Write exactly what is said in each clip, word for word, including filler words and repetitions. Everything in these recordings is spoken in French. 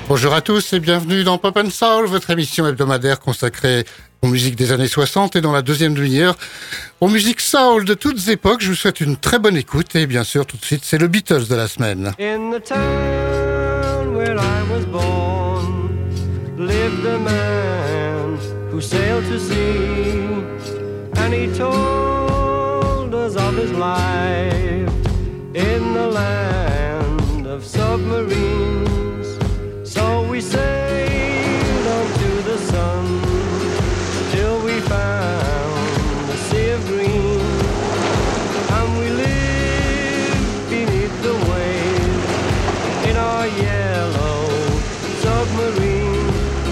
Bonjour à tous et bienvenue dans Pop and Soul, votre émission hebdomadaire consacrée aux musiques des années soixante et dans la deuxième demi-heure aux musiques soul de toutes époques. Je vous souhaite une très bonne écoute et bien sûr tout de suite c'est le Beatles de la semaine. In the town where I was born lived a man who sailed to sea, and he told us of his life in the land of submarines. So we sailed on to the sun till we found the sea of green, and we lived beneath the waves in our yellow submarine.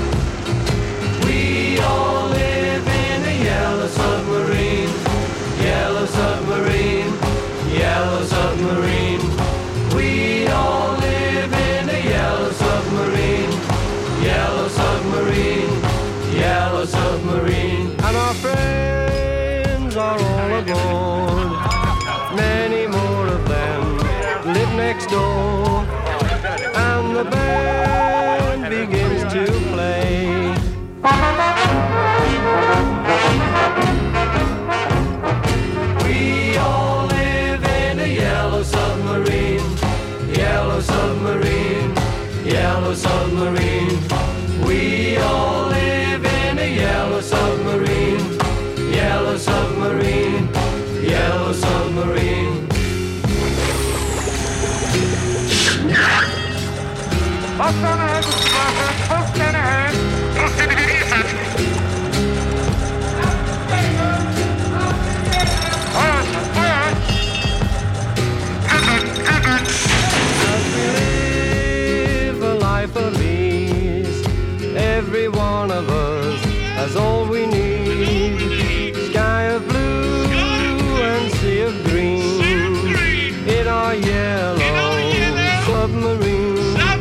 We all live in a yellow submarine, yellow submarine, yellow submarine. We all live in a yellow submarine, yellow submarine, yellow submarine. And our friends are all aboard, many more of them live next door, and the band begins to play. We all live in a yellow submarine, yellow submarine, yellow submarine. We all live in a yellow submarine, yellow submarine, yellow submarine. Post on ahead, post on ahead, post on ahead. Of ease, every one of us has all we need. Sky of blue and sea of green in our yellow submarine.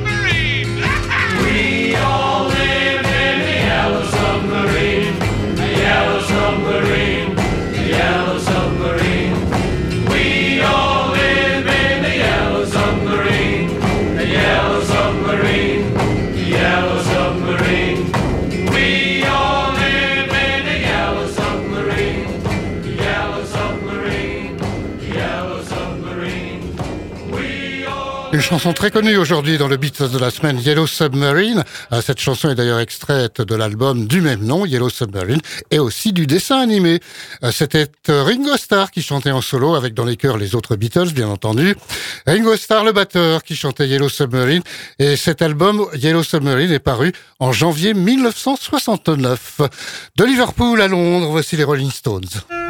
We all live in a yellow submarine, a yellow submarine, a yellow submarine. We all live in a yellow submarine, a yellow submarine, yellow submarine. We all live in a yellow submarine, yellow submarine, yellow submarine. We all... Une chanson très connue aujourd'hui dans le Beatles de la semaine, Yellow Submarine. Cette chanson est d'ailleurs extraite de l'album du même nom, Yellow Submarine, et aussi du dessin animé. C'était Ringo Starr qui chantait en solo, avec dans les chœurs les autres Beatles, bien entendu. Ringo Starr, le batteur, qui chantait Yellow Submarine. Et cet album, Yellow Submarine, est paru en janvier mille neuf cent soixante-neuf. De Liverpool à Londres, voici les Rolling Stones.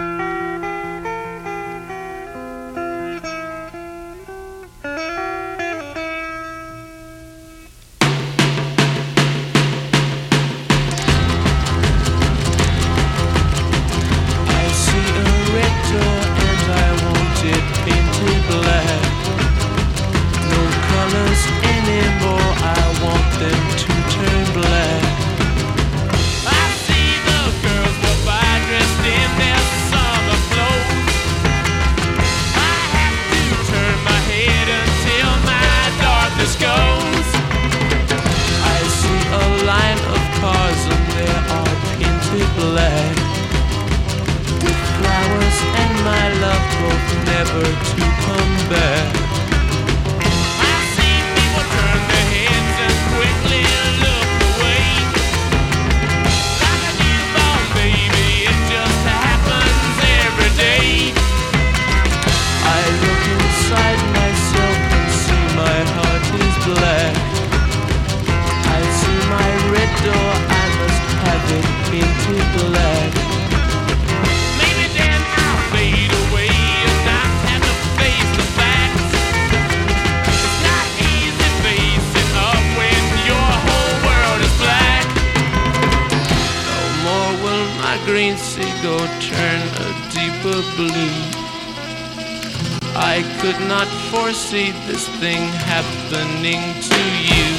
I could not foresee this thing happening to you.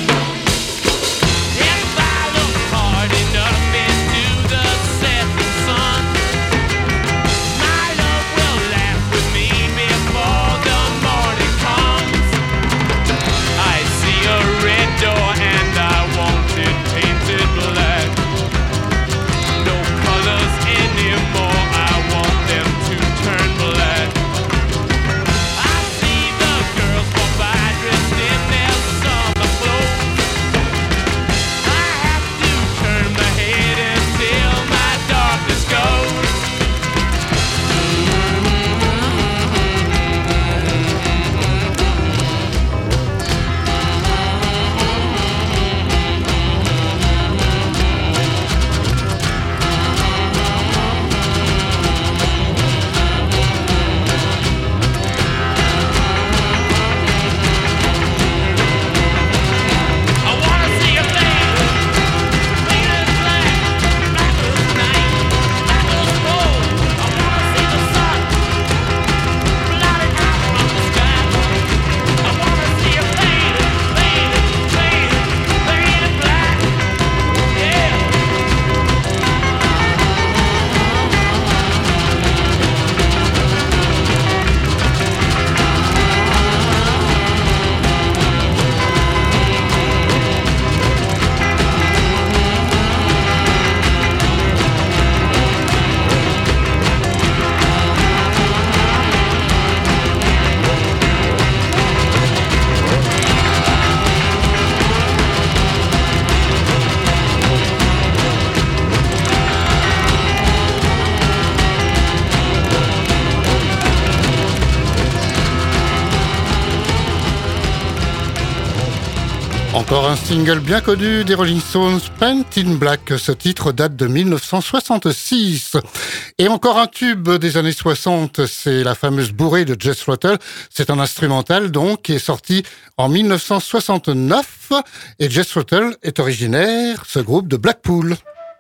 If I look hard enough into the setting sun, my love will laugh with me before the morning comes. I see a red door and I Encore un single bien connu des Rolling Stones, Paint in Black. Ce titre date de mille neuf cent soixante-six. Et encore un tube des années soixante, c'est la fameuse bourrée de Jethro Tull. C'est un instrumental donc qui est sorti en mille neuf cent soixante-neuf. Et Jethro Tull est originaire, ce groupe de Blackpool.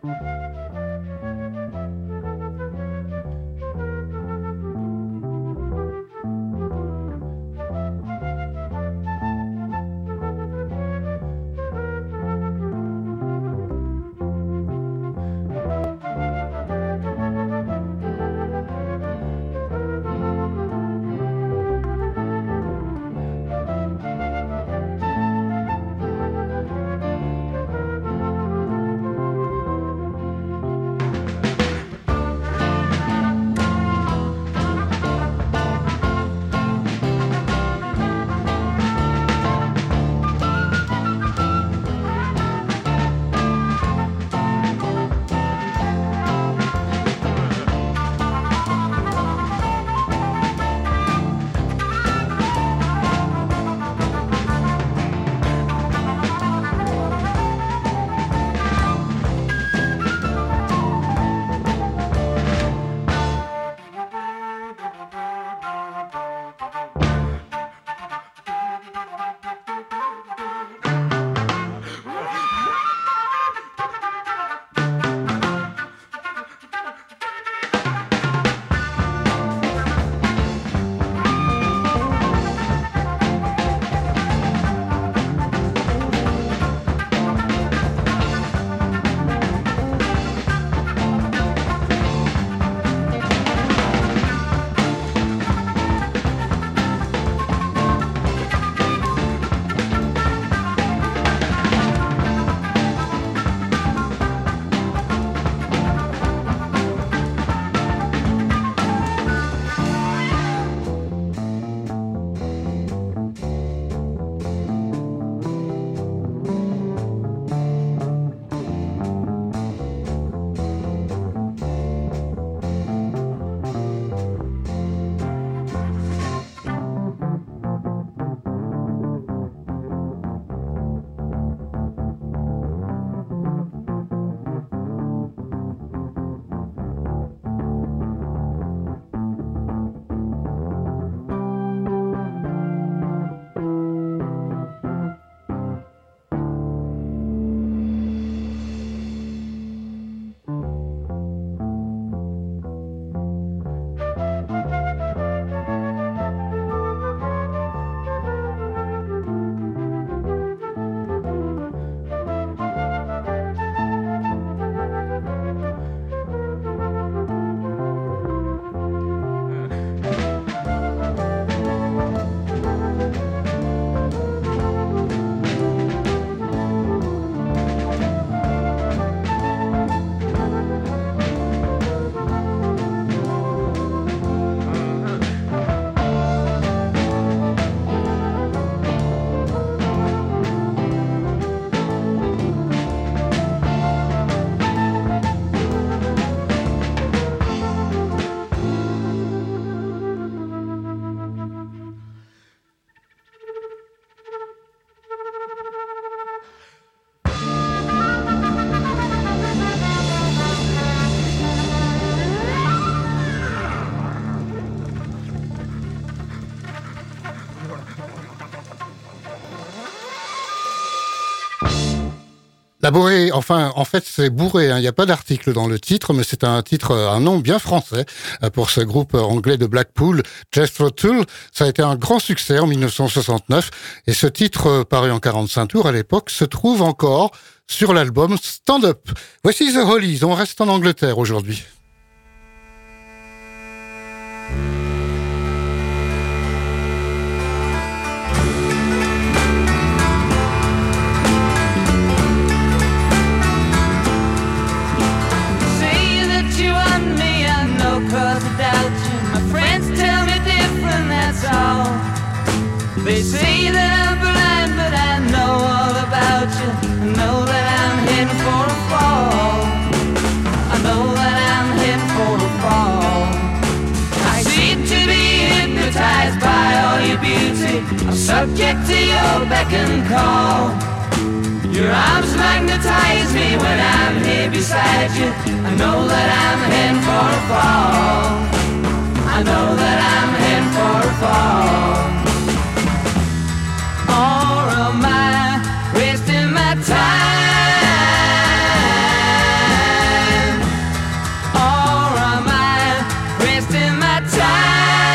La bourrée, enfin, en fait, c'est bourré. Hein. Il n'y a pas d'article dans le titre, mais c'est un titre, un nom bien français pour ce groupe anglais de Blackpool, Jethro Tull. Ça a été un grand succès en mille neuf cent soixante-neuf. Et ce titre, paru en quarante-cinq tours à l'époque, se trouve encore sur l'album Stand Up. Voici The Hollies. On reste en Angleterre aujourd'hui. They say that I'm blind, but I know all about you. I know that I'm heading for a fall. I know that I'm heading for a fall. I seem to be hypnotized by all your beauty. I'm subject to your beck and call. hypnotize me when I'm here beside you. I know that I'm heading for a fall. I know that I'm heading for a fall. Or am I wasting my time? Or am I wasting my time?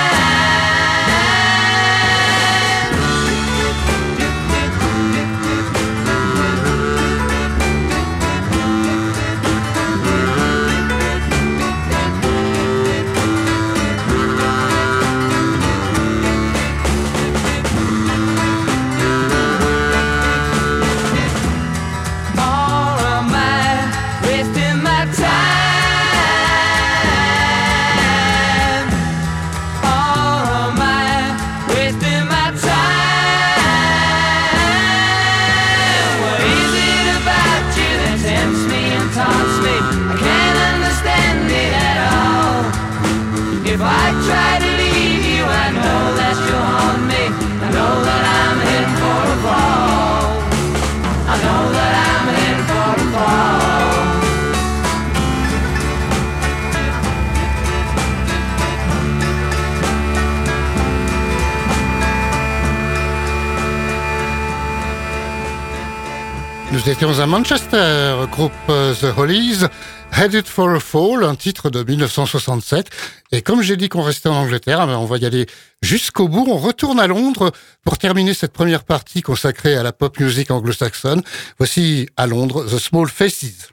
If I try to leave you, I know that you'll haunt me. I know that I'm heading for a fall. I know that I'm heading for a fall. Nous étions à Manchester, groupe The Hollies, Headed for a Fall, un titre de dix-neuf cent soixante-sept. Et comme j'ai dit qu'on restait en Angleterre, on va y aller jusqu'au bout. On retourne à Londres pour terminer cette première partie consacrée à la pop music anglo-saxonne. Voici à Londres, The Small Faces.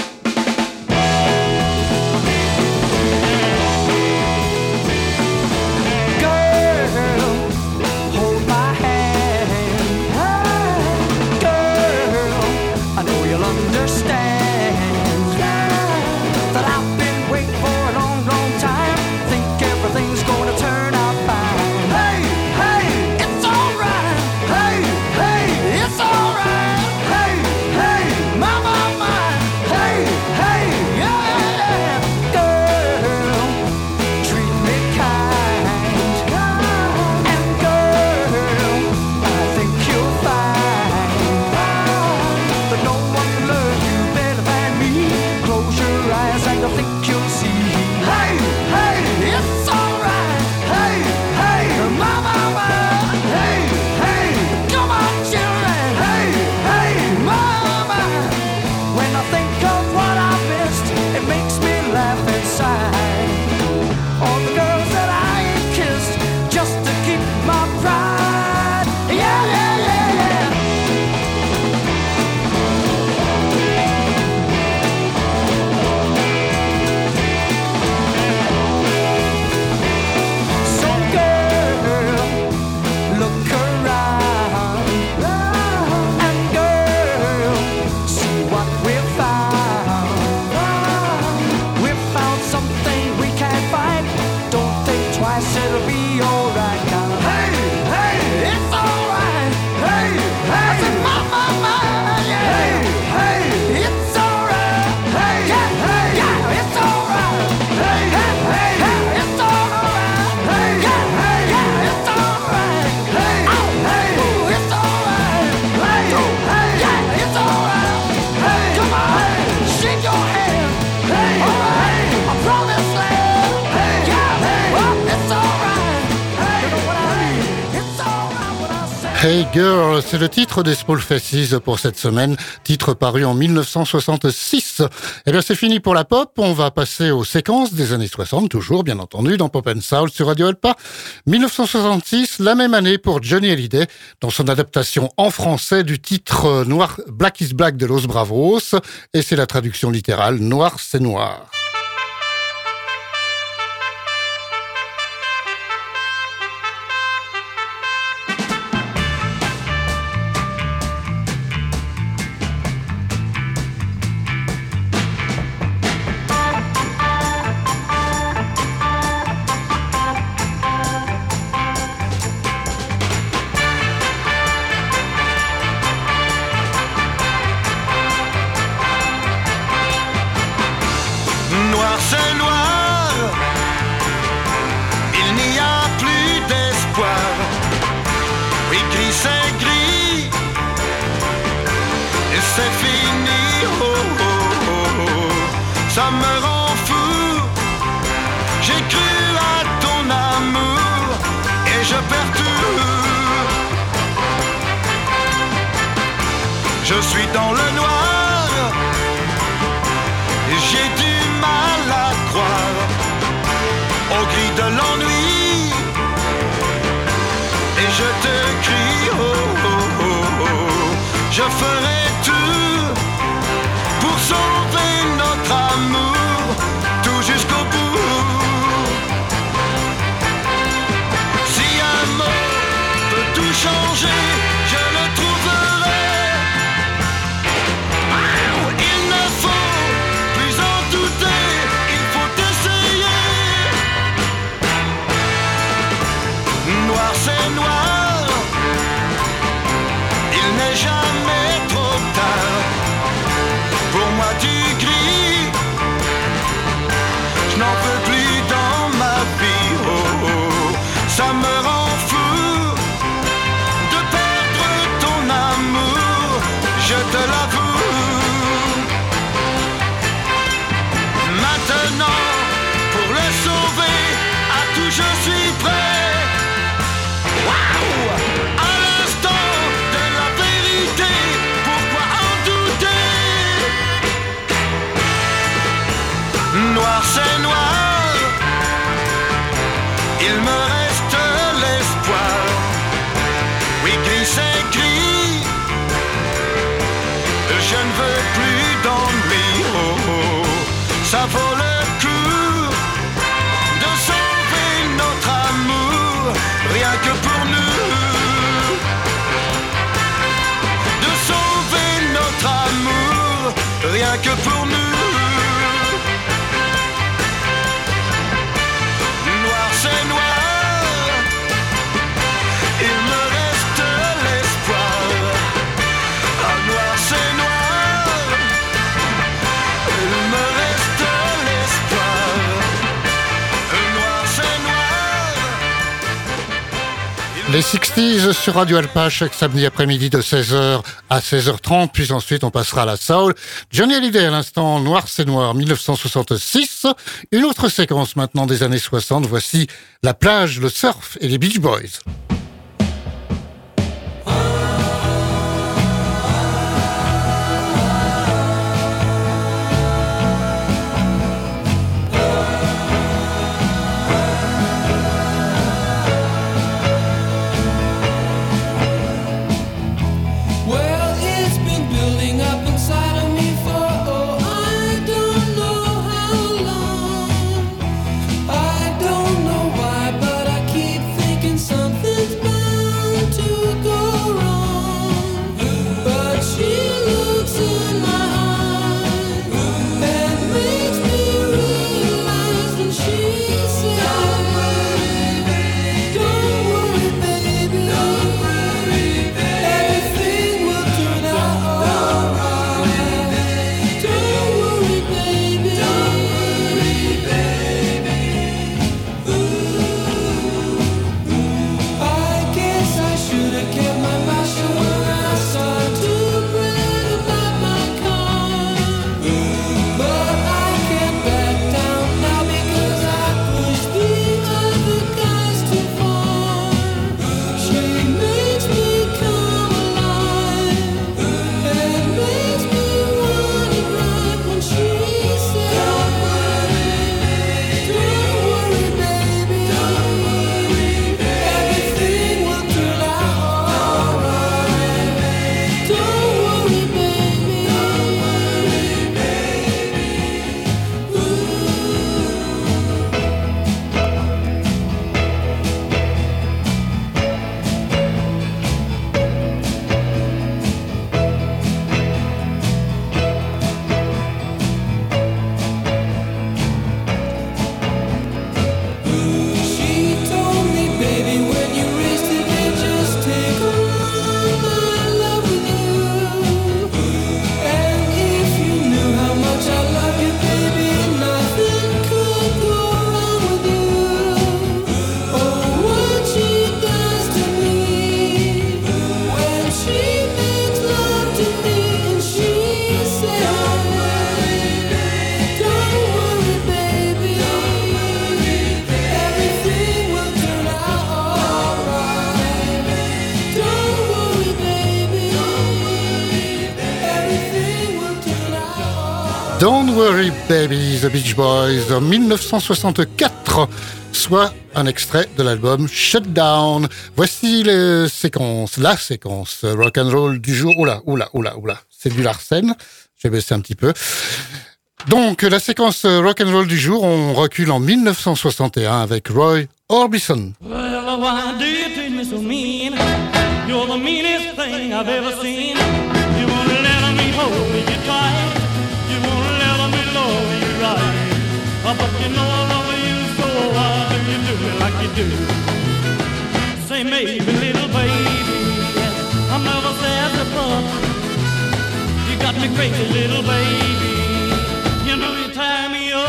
Hey Girl, c'est le titre des Small Faces pour cette semaine, titre paru en dix-neuf cent soixante-six. Eh bien c'est fini pour la pop, on va passer aux séquences des années soixante, toujours bien entendu dans Pop and Soul sur Radio Alpa. dix-neuf cent soixante-six, la même année pour Johnny Hallyday, dans son adaptation en français du titre Noir, Black is Black de Los Bravos, et c'est la traduction littérale Noir c'est noir. c'est fini, oh, oh, oh, oh. Ça me rend fou. J'ai cru à ton amour et je perds tout. Je suis dans le noir, j'ai du mal à croire au cri de l'ennui. Et je te crie, oh, oh, oh, oh. Je ferai tout pour sauver notre amour, tout jusqu'au bout. Si un mot peut tout changer, je le trouverai. Il ne faut plus en douter, il faut essayer. Noir c'est noir, il n'est jamais trop tard. Pour moi du gris, je n'en peux plus dans ma vie, oh, oh. Ça me rend fou de perdre ton amour, je te l'avoue. Maintenant, pour le sauver, à tout je suis prêt. Waouh! À l'instant de la vérité, pourquoi en douter? Noir c'est noir, il me reste l'espoir. Oui, gris c'est gris, je ne veux plus d'ennui, oh, oh. Ça vaut le coup de sauver notre amour, rien que pour nous. De sauver notre amour, rien que pour nous. Noir c'est noir, il me reste l'espoir. Ah, noir c'est noir, il me reste l'espoir. Noir c'est noir. Les sixties sur Radio Alpa chaque samedi après-midi de seize heures à seize heures trente, puis ensuite on passera à la soul. Johnny Hallyday à l'instant, Noir c'est noir, dix-neuf cent soixante-six. Une autre séquence maintenant des années soixante, voici la plage, le surf et les Beach Boys. Well, it's been building up inside of me for, oh, I don't know how long. I don't know why, but I keep thinking something Don't Worry Baby, The Beach Boys, en dix-neuf cent soixante-quatre, soit un extrait de l'album Shutdown. Voici les séquences, la séquence rock and roll du jour. Oula, oula, oula, oula, c'est du Larsen. Je vais baisser un petit peu. Donc, la séquence rock and roll du jour, on recule en dix-neuf cent soixante et un avec Roy Orbison. Well, why do you treat me so mean? You're the meanest thing I've ever seen. You won't let me hold you tight. You won't let me love you right. Oh, but you know I love you, so why do you do it like you do? Say maybe, little baby, I'm never sad to fuck. You got me crazy, little baby. You know you tie me up.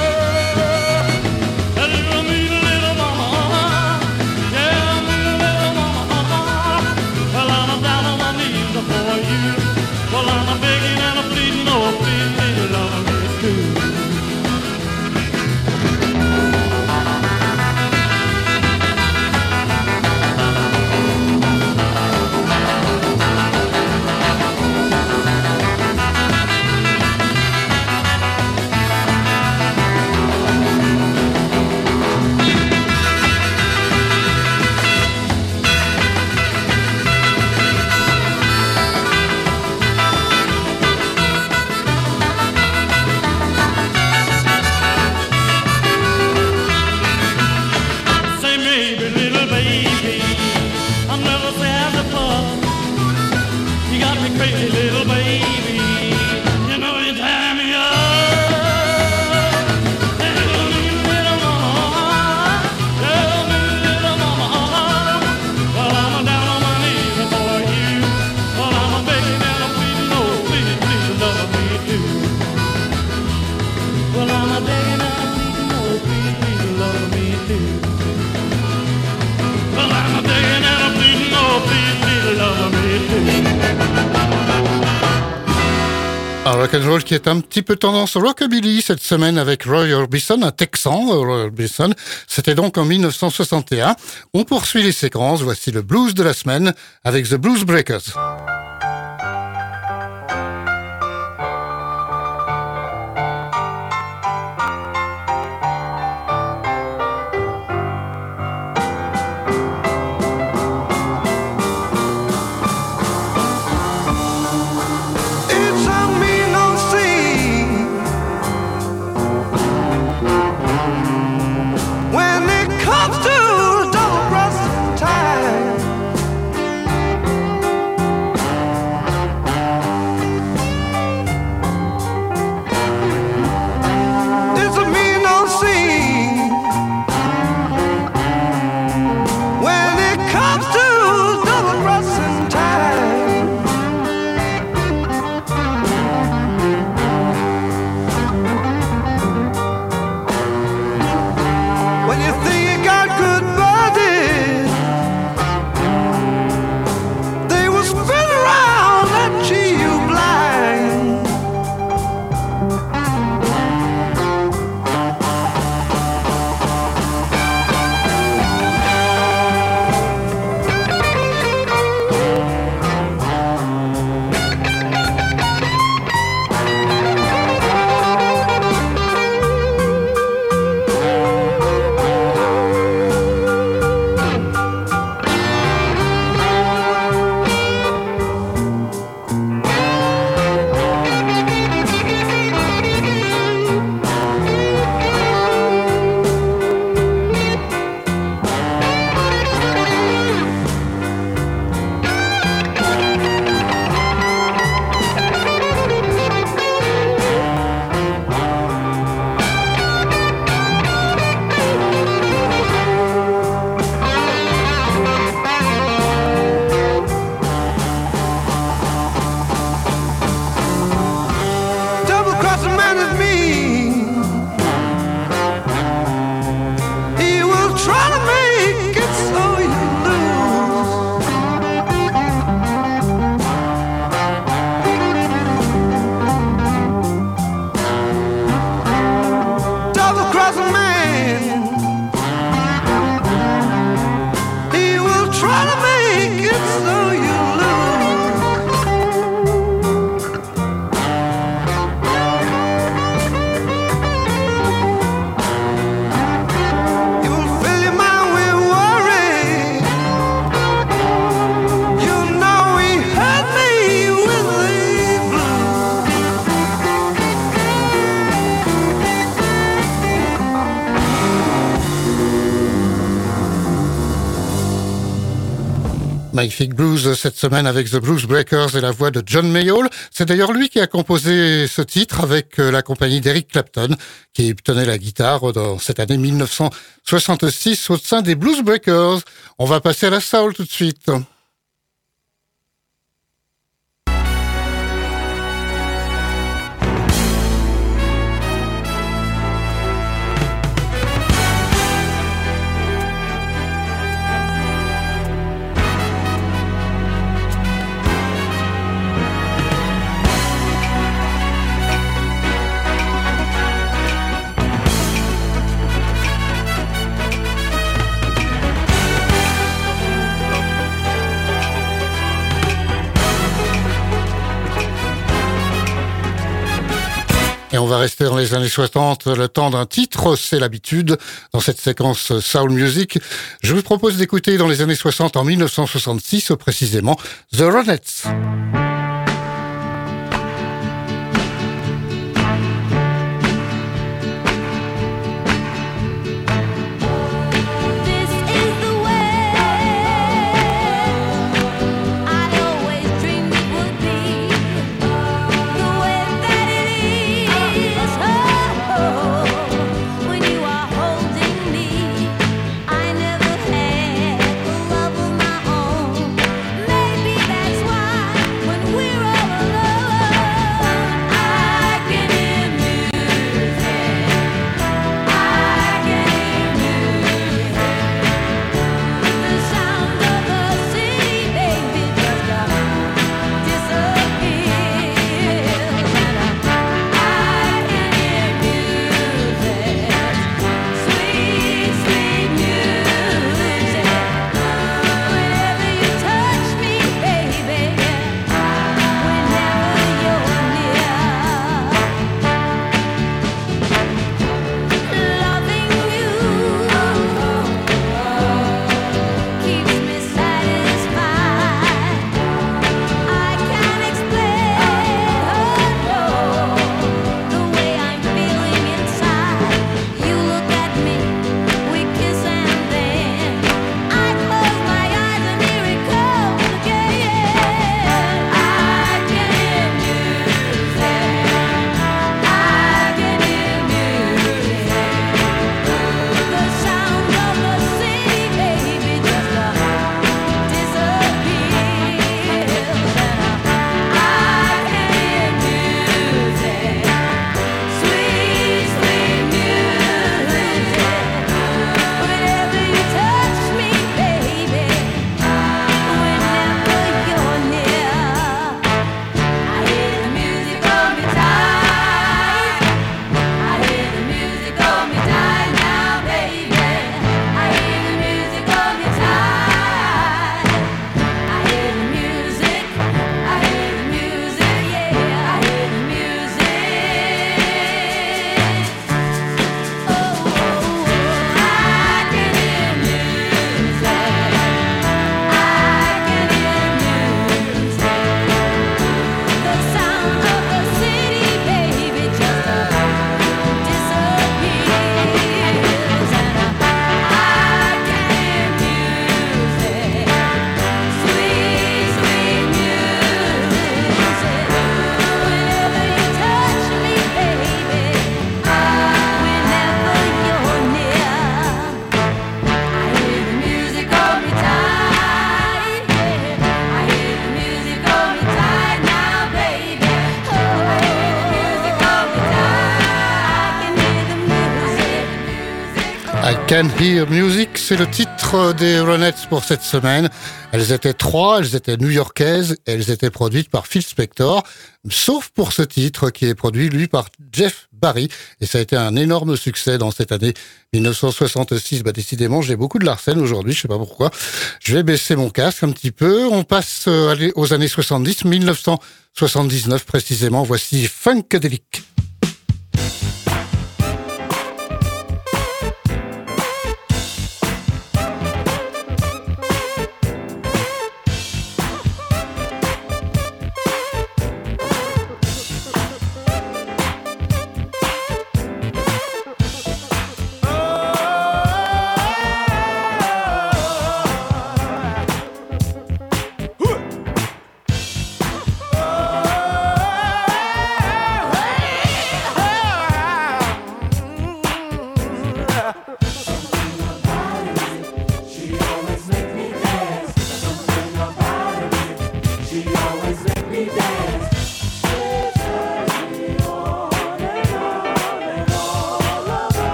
A little mean little mama. Yeah, mean little mama. Well, I'm down on my knees for you. Well, I'm begging and I'm pleading, oh, please, please love me too. Crazy little baby, you know you tie me up. Tell me, little mama, tell me, little mama. Well, I'm down on my knees for you. Well, I'm begging and I'm pleading, oh, please, please love me too. Well, I'm begging and I'm pleading, oh, please, please love me too. Well, I'm begging and I'm pleading, oh, please, please love me too. Un rock'n'roll qui est un petit peu tendance rockabilly cette semaine avec Roy Orbison, un Texan, Roy Orbison. C'était donc en dix-neuf cent soixante et un. On poursuit les séquences. Voici le blues de la semaine avec The Blues Breakers. Time Magnifique blues cette semaine avec The Blues Breakers et la voix de John Mayall. C'est d'ailleurs lui qui a composé ce titre avec la compagnie d'Eric Clapton qui tenait la guitare dans cette année mille neuf cent soixante-six au sein des Blues Breakers. On va passer à la soul tout de suite. Et on va rester dans les années soixante, le temps d'un titre, c'est l'habitude. Dans cette séquence Soul Music, je vous propose d'écouter dans les années soixante, en mille neuf cent soixante-six précisément, The Ronettes. Can Hear Music, c'est le titre des Ronettes pour cette semaine. Elles étaient trois, elles étaient new-yorkaises et elles étaient produites par Phil Spector, sauf pour ce titre qui est produit, lui, par Jeff Barry. Et ça a été un énorme succès dans cette année mille neuf cent soixante-six. Bah, décidément, j'ai beaucoup de Larsen aujourd'hui, je sais pas pourquoi. Je vais baisser mon casque un petit peu. On passe aux années soixante-dix, mille neuf cent soixante-dix-neuf précisément. Voici Funkadelic.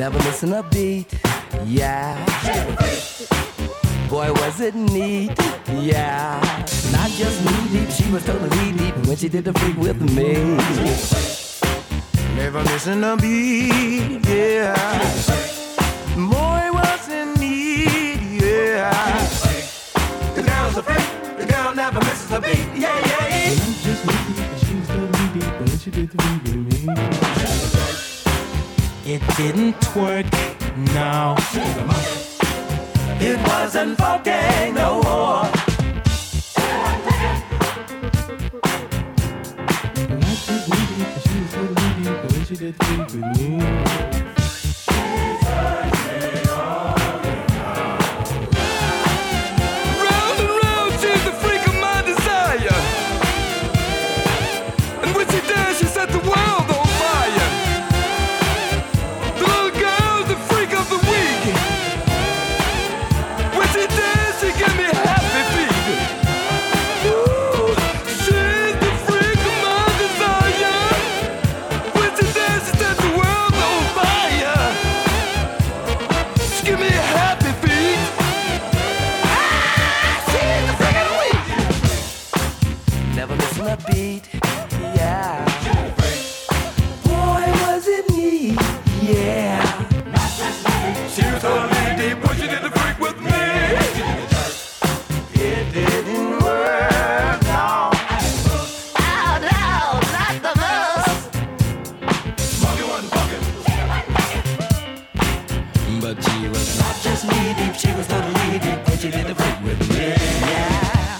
never missing a beat. Yeah. Boy, was it neat. Yeah. Not just knee deep, she was totally deep when she did the freak with me. Never missing a beat. Yeah. Boy, was it neat. Yeah. The girl's a freak. The girl never misses a beat. Yeah, yeah, yeah. Not just knee deep, she was totally deep when she did the freak with me. It didn't work, no. It wasn't funky no more. Not just needy, but she was so needy, but when she did things with me. Round and round, she's the freak of my desire. And when she does, she set the world on fire. The little girl's the freak of the week. When she dance, she give me happy feet. Ooh, she's the freak of my desire. When she dance, she set the world on fire. She give me happy feet. Ah, she's the freak of the week. Never missing a beat, yeah. Boy, was it neat, yeah. She was totally deep when she did the freak with me. It didn't work, no. Oh, no, not the most. Monkey wasn't fucking. But she was not just knee deep, she was totally deep when she did the freak with me. Yeah.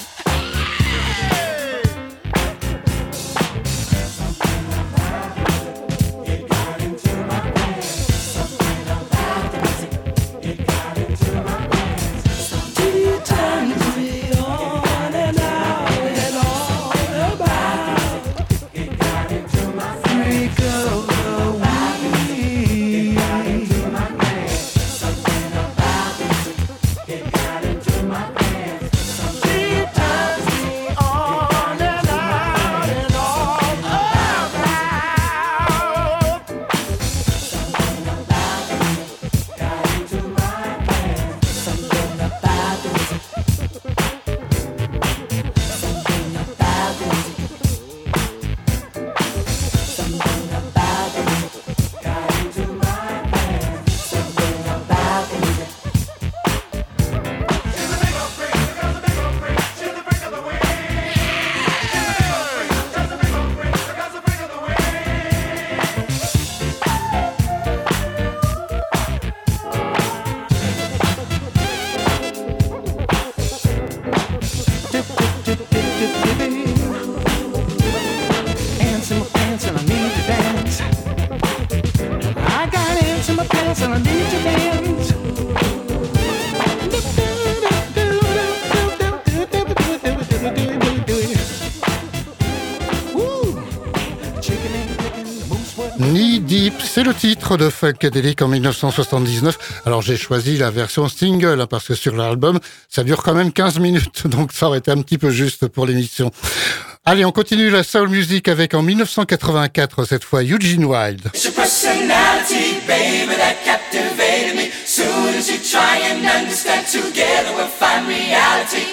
Knee Deep, c'est le titre de Funkadelic en dix-neuf cent soixante-dix-neuf. Alors j'ai choisi la version single, hein, parce que sur l'album, ça dure quand même quinze minutes, donc ça aurait été un petit peu juste pour l'émission. Allez, on continue la soul music avec en dix-neuf cent quatre-vingt-quatre, cette fois Eugene Wilde. It's your personality, baby, that captivated me. Soon as you try and understand, together we'll find reality.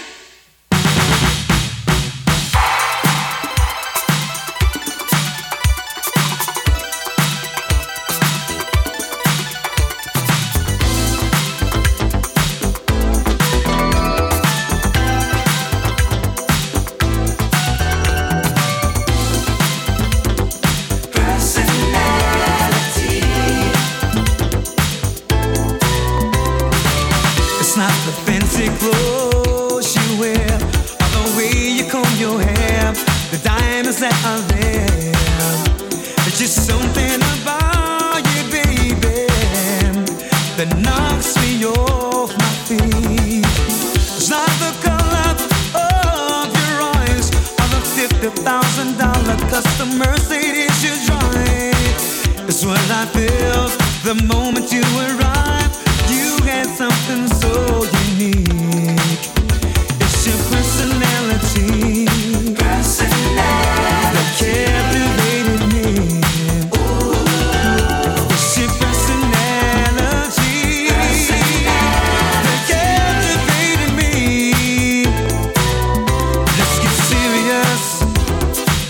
It's not the fancy clothes you wear, or the way you comb your hair, the diamonds that are there. There's just something about you, baby, that knocks me off my feet. It's not the color of your eyes, or the fifty thousand dollar custom Mercedes you drive. It's what I feel the moment you arrive. You had something so unique. It's your personality, personality that captivated me. Ooh. It's your personality.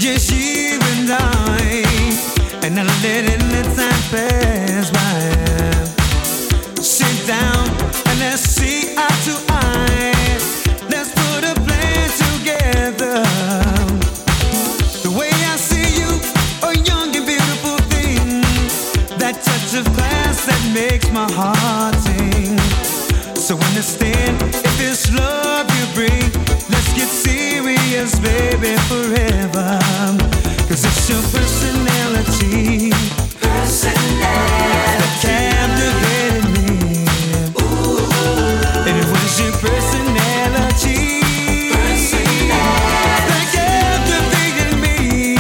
just you and I, and not letting the time pass by. Sit down and let's see eye to eye. Let's put a plan together. The way I see you, a young and beautiful thing. That touch of class that makes my heart sing. So understand if it's love you bring, let's get serious, baby, forever. Cause it's your personality, personality that captivated me. Ooh. And it was your personality, personality that captivated me.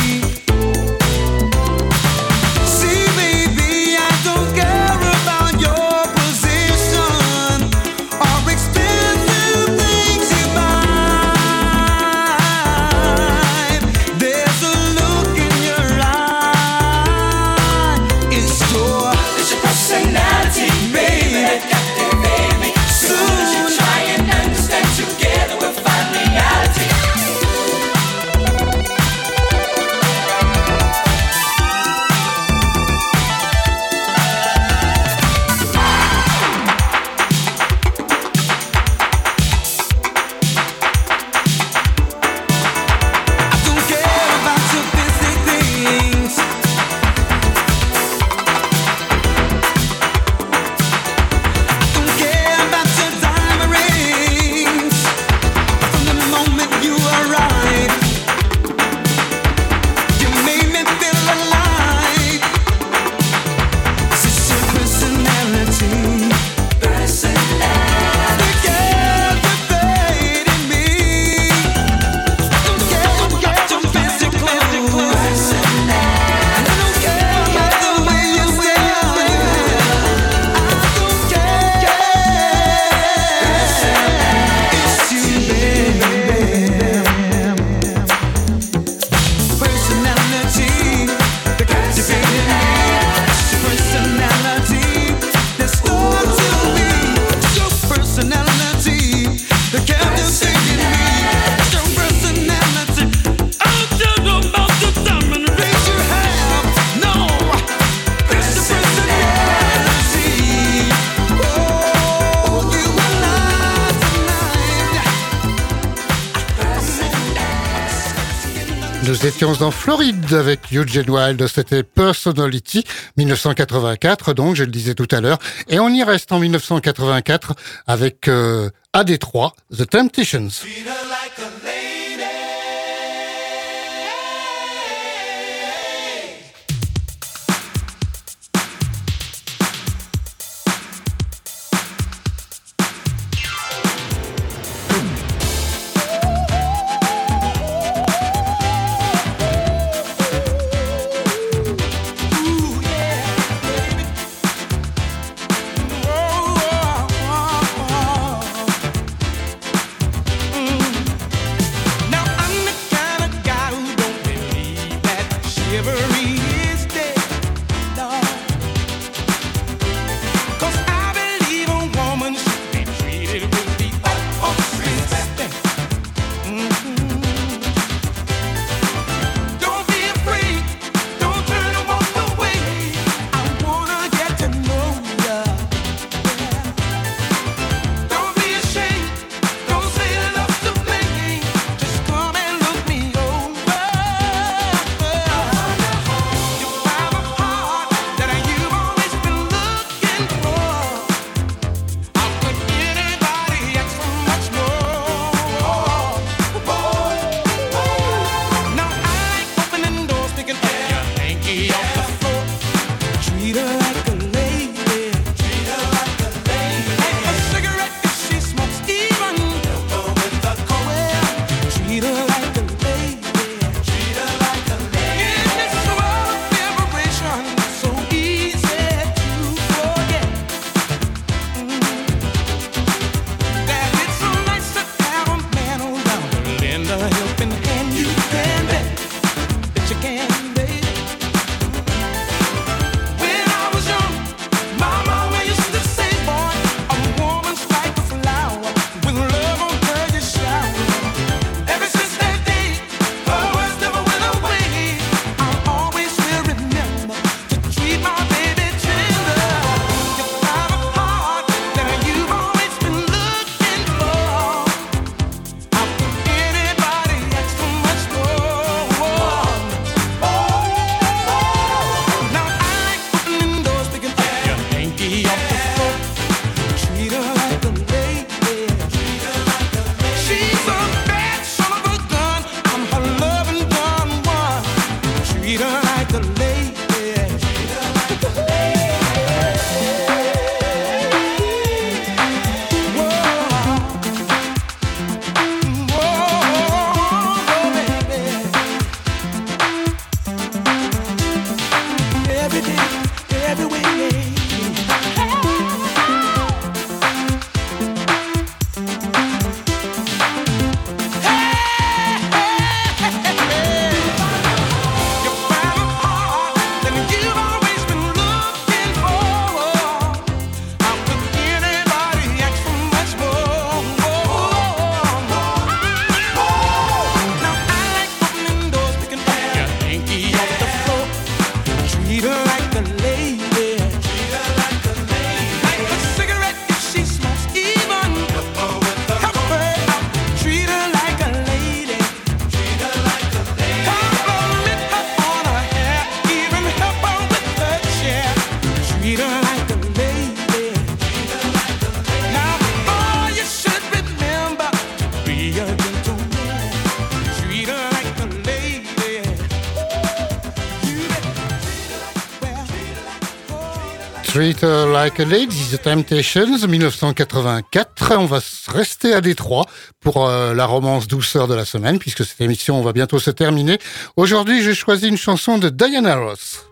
See, baby, I don't care about your position or expensive things you buy. There's a look in your eye. It's your, It's your personality, baby, that captivated me. Soon as you try and understand, together we'll find reality. I don't care about your fancy things. I don't care about your diamond rings. From the moment you arrived, you made me feel alive. It's just your personality, Personality. that captivated me. I don't care about your fancy clothes. And I don't care about the way you style. I don't care. It's you, baby. Personality that captivated me. It's your personality that spoke to me. It's your personality that captivated me. It's your personality. I don't know about the diamond rings you have. No, it's your personality. Oh, you and I tonight. Nous étions en Floride avec Eugene Wilde, c'était Personality, dix-neuf cent quatre-vingt-quatre, donc je le disais tout à l'heure, et on y reste en dix-neuf cent quatre-vingt-quatre avec euh, à Détroit, The Temptations. Treat her like a lady. Ooh, yeah, baby. Whoa, whoa, whoa. Mm. Treat Her Like a Lady, The Temptations, dix-neuf cent quatre-vingt-quatre. On va rester à Détroit pour euh, la romance douceur de la semaine, puisque cette émission va bientôt se terminer. Aujourd'hui, j'ai choisi une chanson de Diana Ross.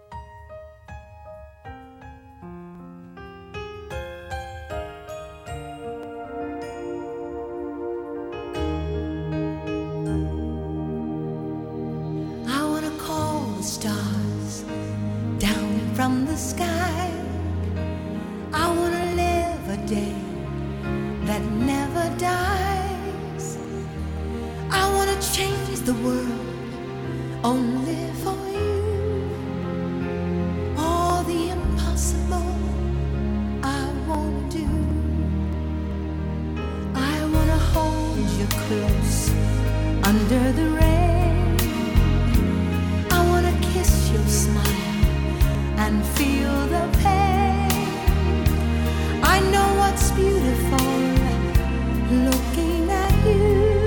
From the sky, I want to live a day that never dies. I want to change the world only for you. All the impossible I want to do. I want to hold you close under the rain. I want to kiss your smile and feel the pain. I know what's beautiful looking at you.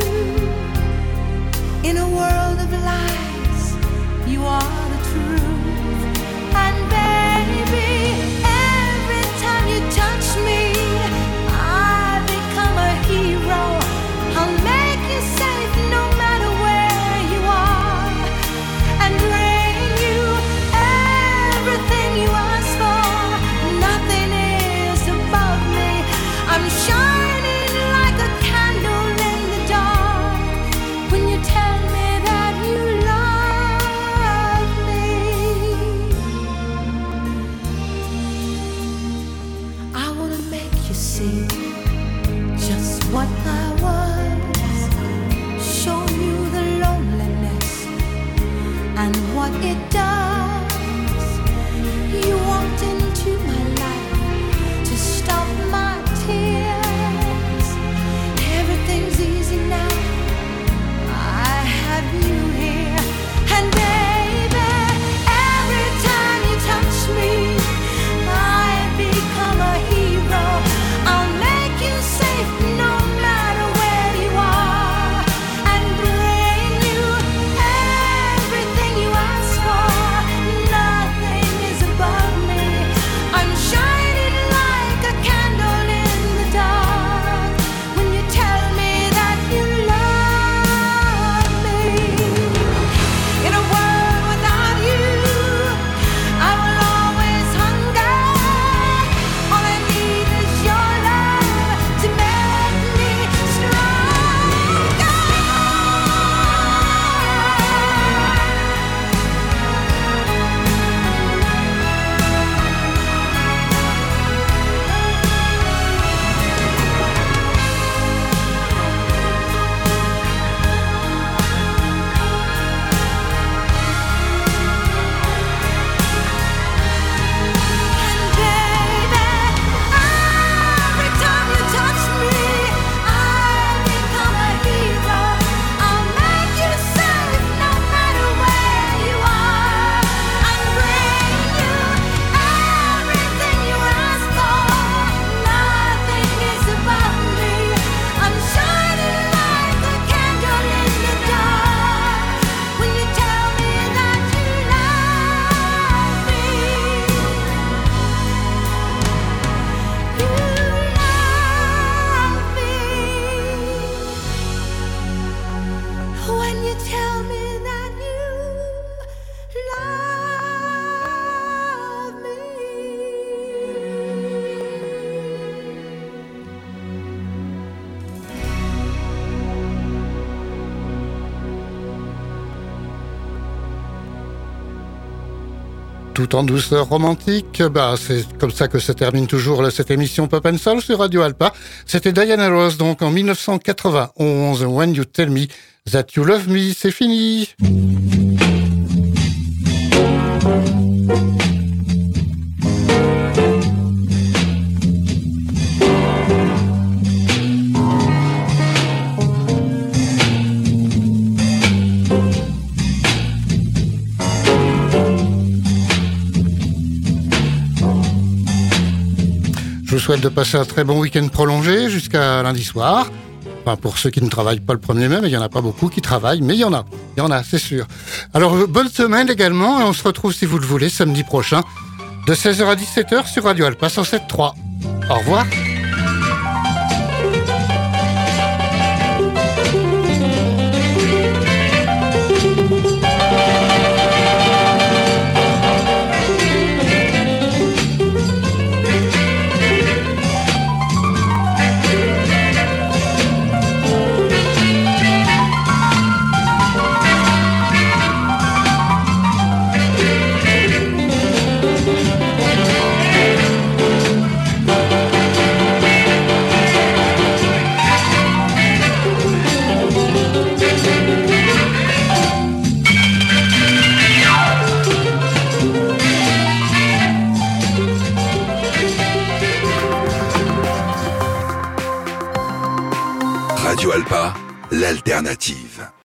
In a world of lies, you are the truth. And baby, every time you touch me, I become a hero. I'll make you safe no matter where you are, and bring you everything you ask for. Nothing is above me. I'm shining like a candle in the dark when you tell me that you love me. I want to make you see just what I was, show you the loneliness and what it does. You walked into my life to stop my tears. Everything's easy now, I have you here. And baby, every time you touch me, I become a hero. I'll make you safe no matter where you are, and bring you everything you ask for. Nothing is above me. I'm shining like a candle in the dark when you tell me that you love me. In a world without you, I will always hunger. All I need is your love to make me stronger. And baby, every time you touch me, I become a hero. I'll make you safe no matter where you are, and bring you everything you ask for. Nothing is above me. I'm shining like a candle in the dark when you tell me that you love me. You love me. When you tell me that you love me. Tout en douceur romantique, bah, c'est comme ça que se termine toujours là, cette émission Pop and Soul sur Radio Alpa. C'était Diana Ross, donc en dix-neuf cent quatre-vingt-onze, When You Tell Me That You Love Me, c'est fini. Je vous souhaite de passer un très bon week-end prolongé jusqu'à lundi soir. Enfin, pour ceux qui ne travaillent pas le premier mai, mais il n'y en a pas beaucoup qui travaillent, mais il y en a. Il y en a, c'est sûr. Alors, bonne semaine également, et on se retrouve, si vous le voulez, samedi prochain de seize heures à dix-sept heures sur Radio Alpa cent sept trois. Au revoir. Radio Alpa, l'alternative.